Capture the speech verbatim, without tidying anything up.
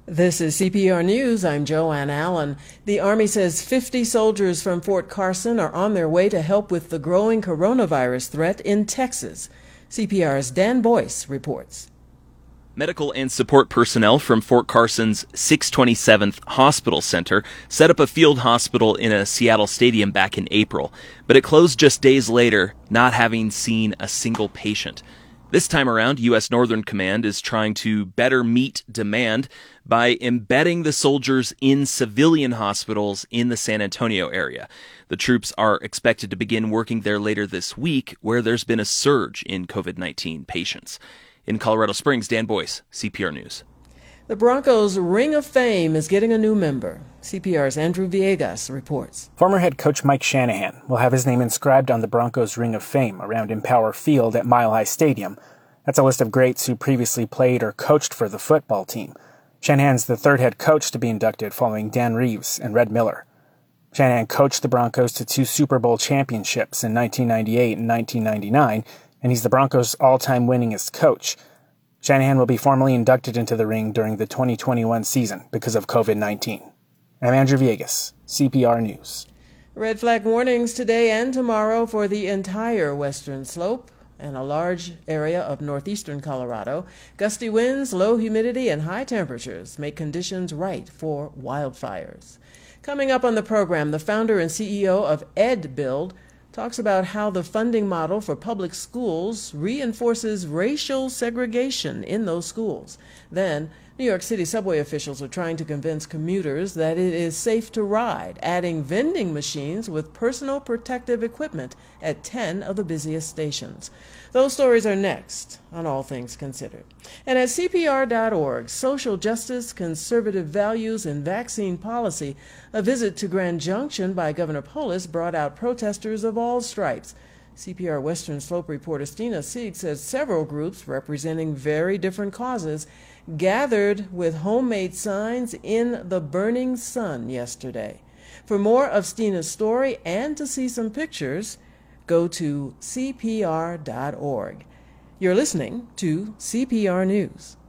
This is C P R News. I'm Joanne Allen. The Army says fifty soldiers from Fort Carson are on their way to help with the growing coronavirus threat in Texas. C P R's Dan Boyce reports. Medical and support personnel from Fort Carson's six twenty-seventh Hospital Center set up a field hospital in a Seattle stadium back in April, but it closed just days later, not having seen a single patient. This time around, U S Northern Command is trying to better meet demand by embedding the soldiers in civilian hospitals in the San Antonio area. The troops are expected to begin working there later this week, where there's been a surge in COVID nineteen patients. In Colorado Springs, Dan Boyce, C P R News. The Broncos' Ring of Fame is getting a new member. C P R's Andrew Villegas reports. Former head coach Mike Shanahan will have his name inscribed on the Broncos' Ring of Fame around Empower Field at Mile High Stadium. That's a list of greats who previously played or coached for the football team. Shanahan's the third head coach to be inducted, following Dan Reeves and Red Miller. Shanahan coached the Broncos to two Super Bowl championships in nineteen ninety-eight and nineteen ninety-nine, and he's the Broncos' all-time winningest coach. Shanahan will be formally inducted into the ring during the twenty twenty-one season because of COVID nineteen. I'm Andrew Villegas, C P R News. Red flag warnings today and tomorrow for the entire western slope and a large area of northeastern Colorado. Gusty winds, low humidity, and high temperatures make conditions right for wildfires. Coming up on the program, the founder and C E O of EdBuild talks about how the funding model for public schools reinforces racial segregation in those schools. Then, New York City subway officials are trying to convince commuters that it is safe to ride, adding vending machines with personal protective equipment at ten of the busiest stations. Those stories are next on All Things Considered. And at C P R dot org, Social Justice, Conservative Values, and Vaccine Policy, a visit to Grand Junction by Governor Polis brought out protesters of all stripes. C P R Western Slope reporter Stina Sieg says several groups representing very different causes gathered with homemade signs in the burning sun yesterday. For more of Stina's story and to see some pictures, go to C P R dot org. You're listening to C P R News.